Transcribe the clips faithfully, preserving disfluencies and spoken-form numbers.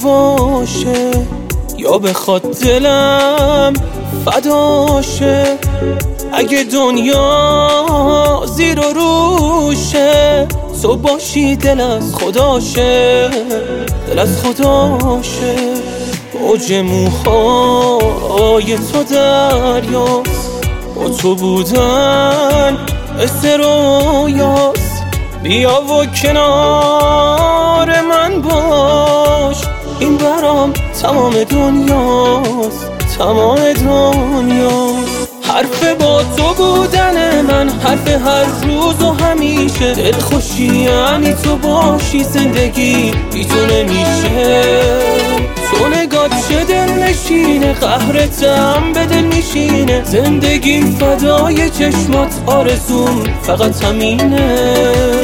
باشه یا بخواد دلم فداشه. اگه دنیا زیر و روشه تو باشی دل از خداشه، دل از خداشه. اوج موهای تو دریاست، با تو بودن مثل رویاست. بیا و کنار من باش، این برام تمام دنیاست، تمام دنیاست. حرف با تو بودن من، حرف هر روز و همیشه. دل خوشی یعنی تو باشی، زندگی بی تو نمیشه. تو نگات چه دل نشینه، قهرتم به دل میشینه. زندگی فدای چشمات، آرزوم فقط همینه.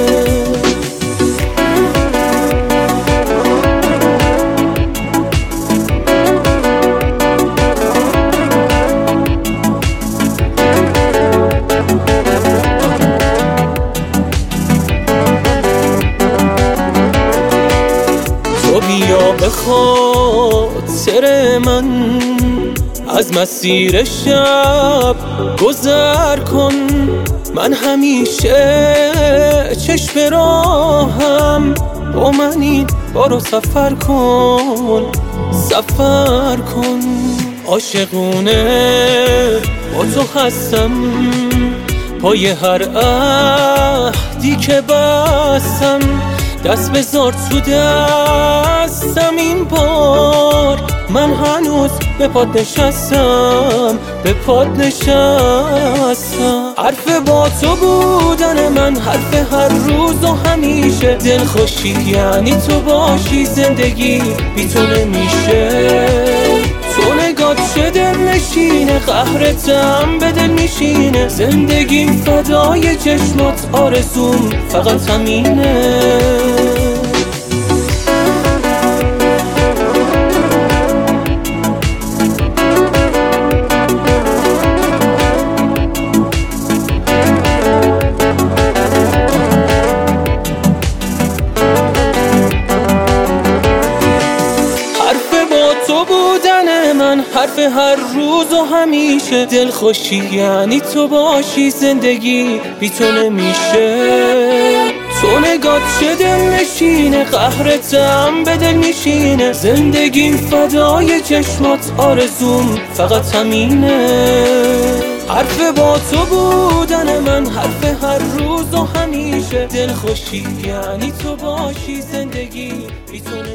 بیا به خاطر من از مسیر شب گذر کن. من همیشه چشم راهم، با من این بارو سفر کن، سفر کن. عاشقونه با تو هستم، پای هر عهدی که بستم. دست بذار تو دستم این بار، من هنوز به پات نشستم، به پات نشستم. حرف با تو بودن من، حرف هر روز و همیشه. دل خوشی یعنی تو باشی، زندگی بی تو نمیشه. تو نگات چه دل نشینه، قهرتم به دل میشینه. زندگیم فدای چشمات، آرزوم فقط همینه. حرف هر روز و همیشه. دل خوشی یعنی تو باشی، زندگی بی تو نمیشه. تو نگات چه دل نشینه، قهرتم به دل میشینه. زندگیم فدای چشمات، آرزوم فقط همینه. حرف با تو بودن من، حرف هر روز و همیشه. دل خوشی یعنی تو باشی، زندگی بی تو